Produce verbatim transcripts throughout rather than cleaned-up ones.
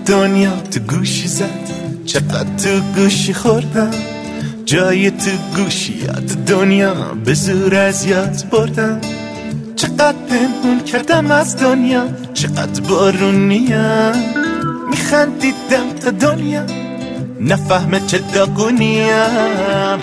دنیا تو گوشی زد، چقدر تو گوشی خوردم، جای تو گوشیات دنیا به زور از یاد بردم. چقدر پنهون کردم از دنیا، چقدر بارونیم، میخندیدم تا دنیا نفهمه چه داغونیم.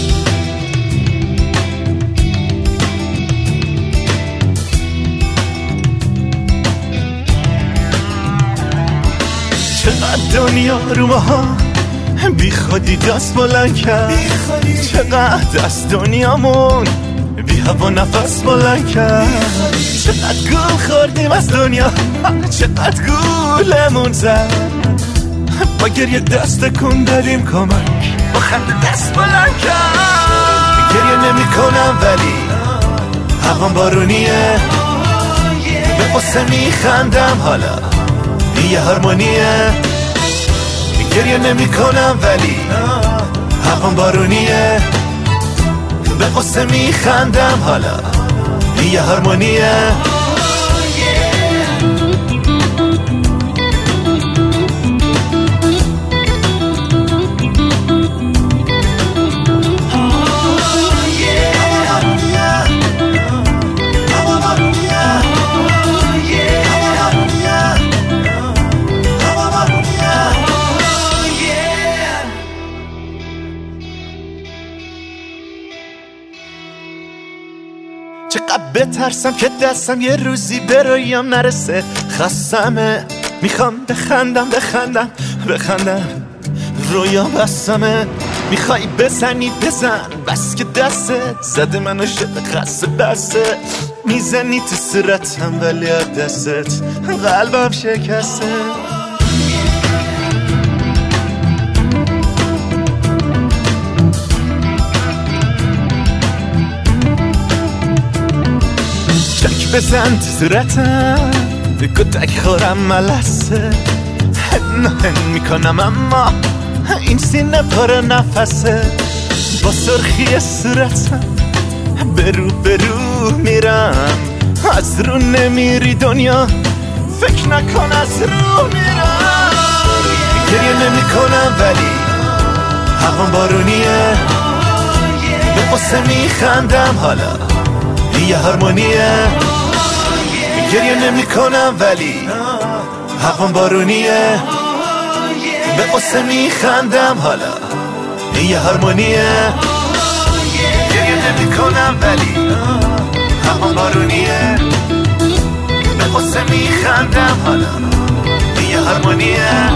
چقدر دنیا رو ماها بی خودی دست بلند کرد، چقدر از دنیامون بی هوا نفس بلند کرد. چقدر گول خوردیم از دنیا، چقدر گولمون زد، با گریه دست کن داریم کمک، با خنده دست بلند کرد. گریه نمی کنم ولی هوام بارونیه، به قصه می خندم حالا یه هارمونیه. گریه نمی کنم ولی هوام بارونیه، به قصه می خندم حالا یه هارمونیه. چقدر بترسم که دستم یه روزی به رویام نرسه، خستمه، میخوام بخندم بخندم بخندم، رویا بستمه. میخوای بزنی بزن، بس که دستت زده منو شده خسته بسته، میزنی تو صورتم ولی از دستت قلبم شکسته. بزن تو صورتم، کتک خورم ملسه، هن هن میکنم اما این سینه پر نفسه. با سرخی صورتم برو برو میرم، از رو نمیری دنیا فکر نکن از رو میرم. گریه نمی کنم ولی هوام بارونیه، به قصه میخندم حالا یه هارمونیه. گریه نمی کنم ولی هوام بارونیه، به قصه می خندم حالا یه هارمونیه. گریه نمی کنم ولی هوام بارونیه، به قصه می خندم حالا یه هارمونیه.